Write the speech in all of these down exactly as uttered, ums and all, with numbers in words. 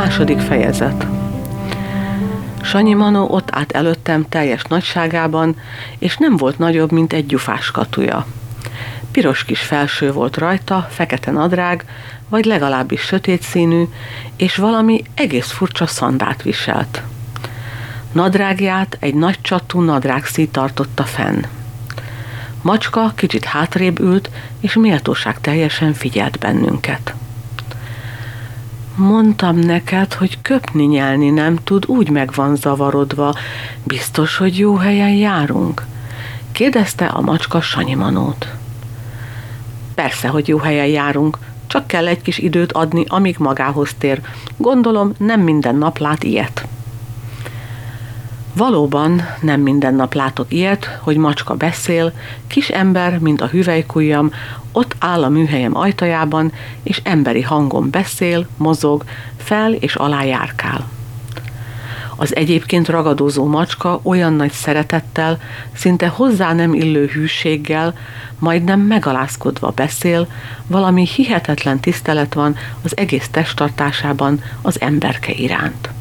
Második fejezet. Sanyi Manó ott állt előttem teljes nagyságában, és nem volt nagyobb, mint egy gyufás katuja. Piros kis felső volt rajta, fekete nadrág, vagy legalábbis sötét színű, és valami egész furcsa szandát viselt. Nadrágját egy nagy csatú nadrágszíj tartotta fenn. Macska kicsit hátrébb ült, és méltóság teljesen figyelt bennünket. Mondtam neked, hogy köpni-nyelni nem tud, úgy meg van zavarodva. Biztos, hogy jó helyen járunk? Kérdezte a macska Sanyi Manót. Persze, hogy jó helyen járunk, csak kell egy kis időt adni, amíg magához tér. Gondolom, nem minden nap lát ilyet. Valóban nem minden nap látok ilyet, hogy macska beszél, kis ember, mint a hüvelykujjam, ott áll a műhelyem ajtajában, és emberi hangon beszél, mozog, fel és alá járkál. Az egyébként ragadozó macska olyan nagy szeretettel, szinte hozzá nem illő hűséggel, majdnem megalázkodva beszél, valami hihetetlen tisztelet van az egész testtartásában az emberke iránt.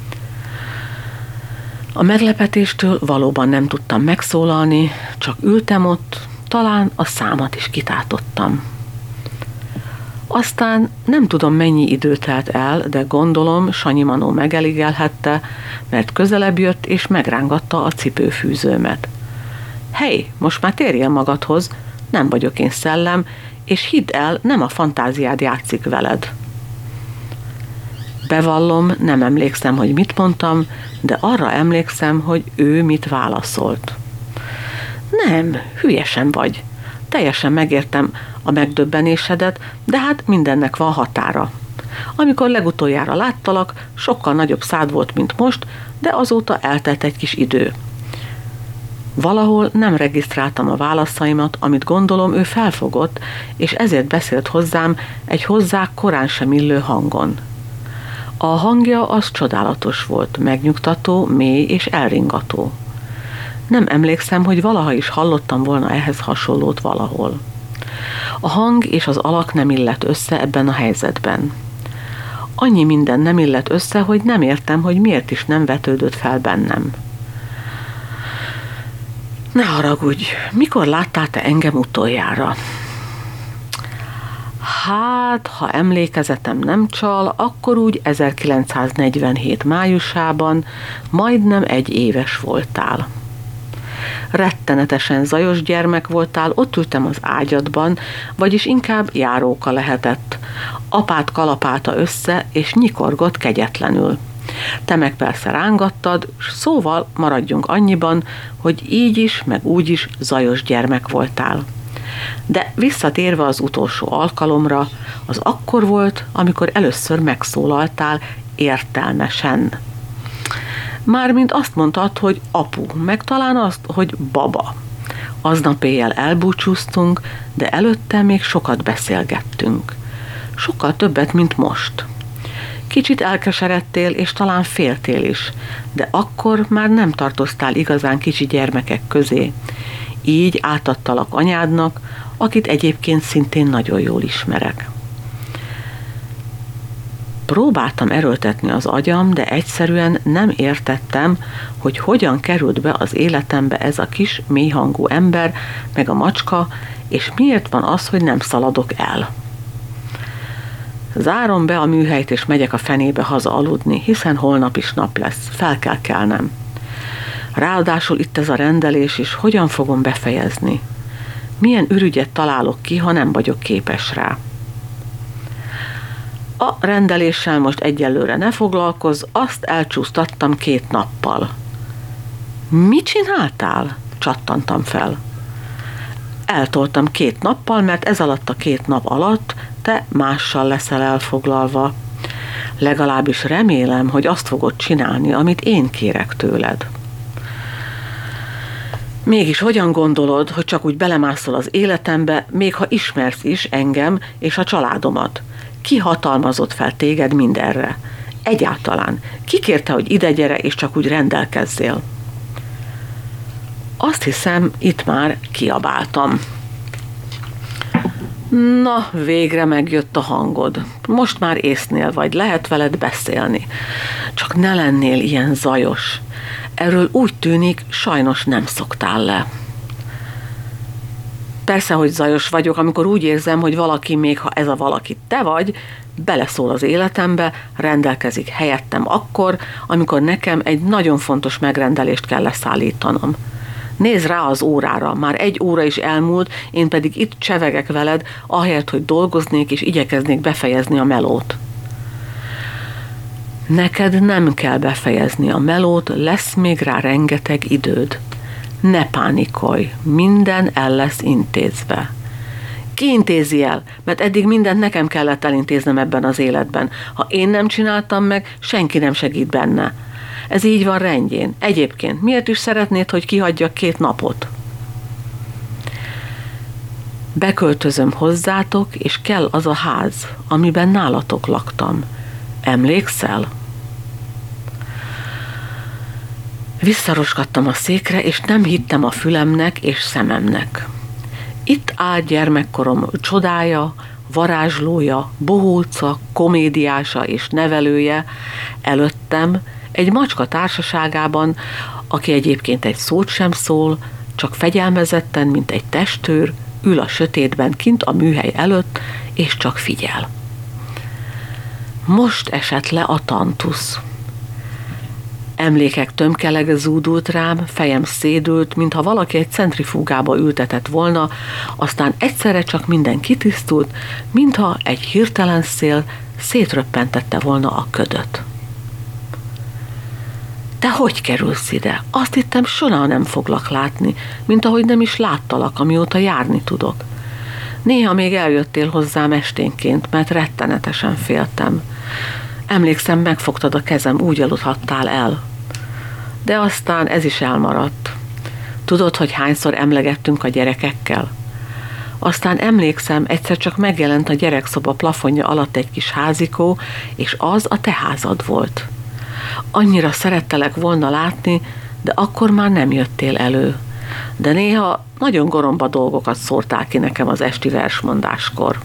A meglepetéstől valóban nem tudtam megszólalni, csak ültem ott, talán a számat is kitátottam. Aztán nem tudom, mennyi idő telt el, de gondolom Sanyi Manó megeligelhette, mert közelebb jött és megrángatta a cipőfűzőmet. Hey, most már térjél magadhoz, nem vagyok én szellem, és hidd el, nem a fantáziád játszik veled. Bevallom, nem emlékszem, hogy mit mondtam, de arra emlékszem, hogy ő mit válaszolt. Nem, hülyesen vagy. Teljesen megértem a megdöbbenésedet, de hát mindennek van határa. Amikor legutoljára láttalak, sokkal nagyobb szád volt, mint most, de azóta eltelt egy kis idő. Valahol nem regisztráltam a válaszaimat, amit gondolom ő felfogott, és ezért beszélt hozzám egy hozzá korán sem illő hangon. A hangja az csodálatos volt, megnyugtató, mély és elringató. Nem emlékszem, hogy valaha is hallottam volna ehhez hasonlót valahol. A hang és az alak nem illett össze ebben a helyzetben. Annyi minden nem illett össze, hogy nem értem, hogy miért is nem vetődött fel bennem. Ne haragudj, mikor láttál te engem utoljára? Hát, ha emlékezetem nem csal, akkor úgy ezerkilencszáznegyvenhét májusában majdnem egy éves voltál. Rettenetesen zajos gyermek voltál, ott ültem az ágyadban, vagyis inkább járóka lehetett. Apád kalapálta össze, és nyikorgott kegyetlenül. Te meg persze rángattad, szóval maradjunk annyiban, hogy így is, meg úgy is zajos gyermek voltál. De visszatérve az utolsó alkalomra, az akkor volt, amikor először megszólaltál értelmesen. Mármint azt mondtad, hogy apu, meg talán azt, hogy baba. Aznap éjjel elbúcsúztunk, de előtte még sokat beszélgettünk. Sokkal többet, mint most. Kicsit elkeseredtél, és talán féltél is, de akkor már nem tartoztál igazán kicsi gyermekek közé. Így átadtalak anyádnak, akit egyébként szintén nagyon jól ismerek. Próbáltam erőltetni az agyam, de egyszerűen nem értettem, hogy hogyan került be az életembe ez a kis, mélyhangú ember, meg a macska, és miért van az, hogy nem szaladok el. Zárom be a műhelyt, és megyek a fenébe haza aludni, hiszen holnap is nap lesz, fel kell kelnem. Ráadásul itt ez a rendelés, és hogyan fogom befejezni? Milyen ürügyet találok ki, ha nem vagyok képes rá? A rendeléssel most egyelőre ne foglalkozz, azt elcsúsztattam két nappal. Mit csináltál? Csattantam fel. Eltoltam két nappal, mert ez alatt a két nap alatt te mással leszel elfoglalva. Legalábbis remélem, hogy azt fogod csinálni, amit én kérek tőled. Mégis hogyan gondolod, hogy csak úgy belemászol az életembe, még ha ismersz is engem és a családomat? Ki hatalmazott fel téged mindenre? Egyáltalán. Ki kérte, hogy ide gyere, és csak úgy rendelkezzél? Azt hiszem, itt már kiabáltam. Na, végre megjött a hangod. Most már észnél vagy, lehet veled beszélni. Csak ne lennél ilyen zajos. Erről úgy tűnik, sajnos nem szoktál le. Persze, hogy zajos vagyok, amikor úgy érzem, hogy valaki, még ha ez a valaki te vagy, beleszól az életembe, rendelkezik helyettem akkor, amikor nekem egy nagyon fontos megrendelést kell leszállítanom. Nézz rá az órára, már egy óra is elmúlt, én pedig itt csevegek veled, ahelyett, hogy dolgoznék és igyekeznék befejezni a melót. Neked nem kell befejezni a melót, lesz még rá rengeteg időd. Ne pánikolj, minden el lesz intézve. Ki intézi el? Mert eddig mindent nekem kellett elintéznem ebben az életben. Ha én nem csináltam meg, senki nem segít benne. Ez így van rendjén. Egyébként, miért is szeretnéd, hogy kihagyjak két napot? Beköltözöm hozzátok, és kell az a ház, amiben nálatok laktam. Emlékszel? Visszaroskadtam a székre, és nem hittem a fülemnek és szememnek. Itt áll gyermekkorom csodája, varázslója, bohóca, komédiása és nevelője előttem, egy macska társaságában, aki egyébként egy szót sem szól, csak fegyelmezetten, mint egy testőr, ül a sötétben kint a műhely előtt, és csak figyel. Most esett le a tantusz. Emlékek tömkelege zúdult rám, fejem szédült, mintha valaki egy centrifúgába ültetett volna, aztán egyszerre csak minden kitisztult, mintha egy hirtelen szél szétröppentette volna a ködöt. Te hogy kerülsz ide? Azt hittem, soha nem foglak látni, mint ahogy nem is láttalak, amióta járni tudok. Néha még eljöttél hozzám esténként, mert rettenetesen féltem. Emlékszem, megfogtad a kezem, úgy aludhattál el. De aztán ez is elmaradt. Tudod, hogy hányszor emlegettünk a gyerekekkel? Aztán emlékszem, egyszer csak megjelent a gyerekszoba plafonja alatt egy kis házikó, és az a te házad volt. Annyira szerettelek volna látni, de akkor már nem jöttél elő. De néha nagyon goromba dolgokat szórtál ki nekem az esti versmondáskor.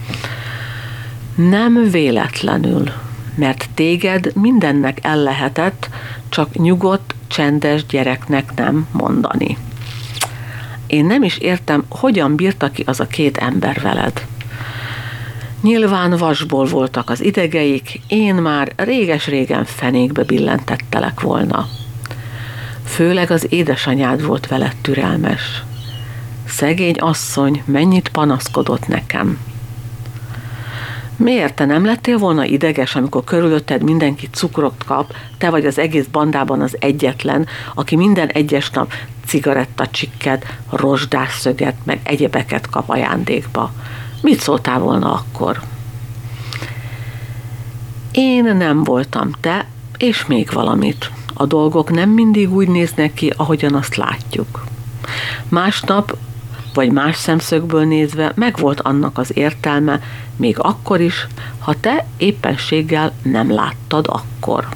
Nem véletlenül, mert téged mindennek el lehetett, csak nyugodt, csendes gyereknek nem mondani. Én nem is értem, hogyan bírta ki az a két ember veled. Nyilván vasból voltak az idegeik, én már réges-régen fenékbe billentettelek volna. Főleg az édesanyád volt veled türelmes. Szegény asszony mennyit panaszkodott nekem. Miért te nem lettél volna ideges, amikor körülötted mindenki cukrot kap, te vagy az egész bandában az egyetlen, aki minden egyes nap cigarettacsikket, rozsdásszöget, meg egyebeket kap ajándékba? Mit szóltál volna akkor? Én nem voltam te, és még valamit. A dolgok nem mindig úgy néznek ki, ahogyan azt látjuk. Másnap, vagy más szemszögből nézve megvolt annak az értelme, még akkor is, ha te éppenséggel nem láttad akkor.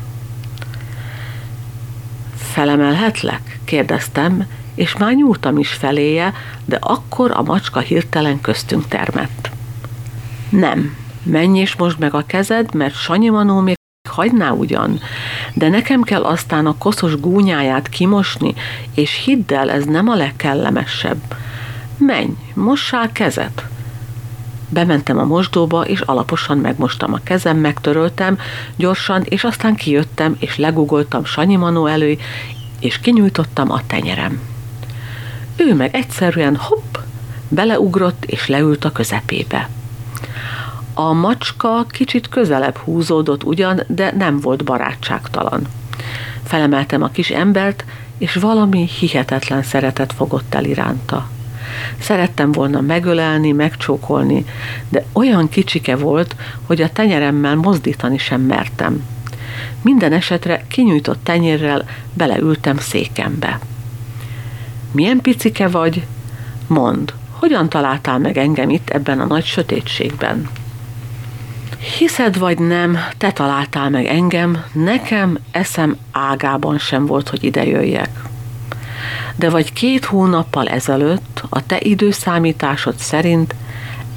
Felemelhetlek? Kérdeztem, és már nyúltam is feléje, de akkor a macska hirtelen köztünk termett. Nem, menj és mosd meg a kezed, mert Sanyi Manó még hagyná ugyan, de nekem kell aztán a koszos gúnyáját kimosni, és hidd el, ez nem a legkellemesebb. Menj, mossál kezet. Bementem a mosdóba, és alaposan megmostam a kezem, megtöröltem gyorsan, és aztán kijöttem, és legugoltam Sanyi Manó elő, és kinyújtottam a tenyerem. Ő meg egyszerűen hopp, beleugrott, és leült a közepébe. A macska kicsit közelebb húzódott ugyan, de nem volt barátságtalan. Felemeltem a kis embert, és valami hihetetlen szeretet fogott el iránta. Szerettem volna megölelni, megcsókolni, de olyan kicsike volt, hogy a tenyeremmel mozdítani sem mertem. Minden esetre kinyújtott tenyérrel beleültem székembe. Milyen picike vagy? Mondd, hogyan találtál meg engem itt ebben a nagy sötétségben? Hiszed vagy nem, te találtál meg engem, nekem eszem ágában sem volt, hogy ide jöjjek. De vagy két hónappal ezelőtt, a te időszámításod szerint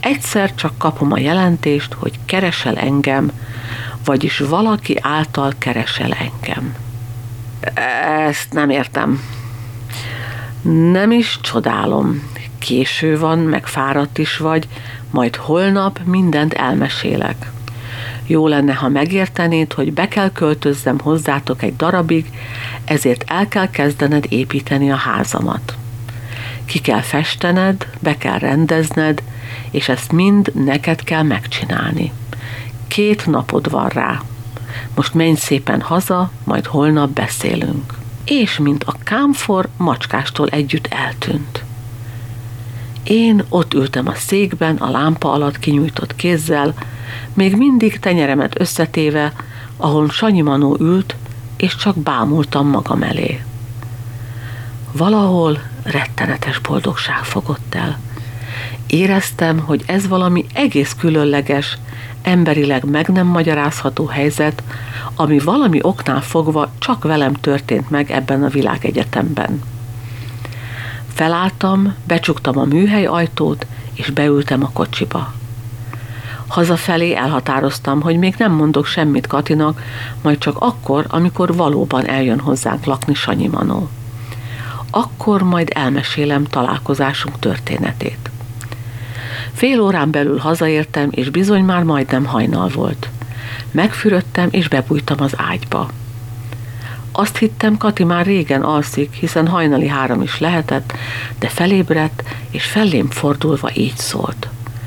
Egyszer csak kapom a jelentést, hogy keresel engem, vagyis valaki által keresel engem. Ezt nem értem. Nem is csodálom. Késő van, meg fáradt is vagy, majd holnap mindent elmesélek. Jó lenne, ha megértenéd, hogy be kell költözzem hozzátok egy darabig, ezért el kell kezdened építeni a házamat. Ki kell festened, be kell rendezned, és ezt mind neked kell megcsinálni. Két napod van rá. Most menj szépen haza, majd holnap beszélünk. És mint a kámfor macskástól együtt eltűnt. Én ott ültem a székben, a lámpa alatt kinyújtott kézzel, még mindig tenyeremet összetéve, ahol Sanyi Manó ült, és csak bámultam magam elé. Valahol rettenetes boldogság fogott el. Éreztem, hogy ez valami egész különleges, emberileg meg nem magyarázható helyzet, ami valami oknál fogva csak velem történt meg ebben a világegyetemben. Felálltam, becsuktam a műhely ajtót, és beültem a kocsiba. Hazafelé elhatároztam, hogy még nem mondok semmit Katinak, majd csak akkor, amikor valóban eljön hozzánk lakni Sanyi Manó. Akkor majd elmesélem találkozásunk történetét. Fél órán belül hazaértem, és bizony már majdnem hajnal volt. Megfürödtem, és bebújtam az ágyba. Azt hittem, Kati már régen alszik, hiszen hajnali három is lehetett, de felébredt, és fellém fordulva így szólt.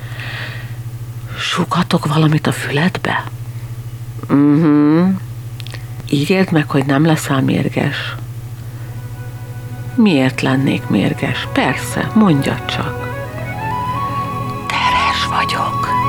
Súghatok valamit a füledbe? Mhm. Ígérd meg, hogy nem leszel mérges. Miért lennék mérges? Persze, mondjad csak. Terhes vagyok.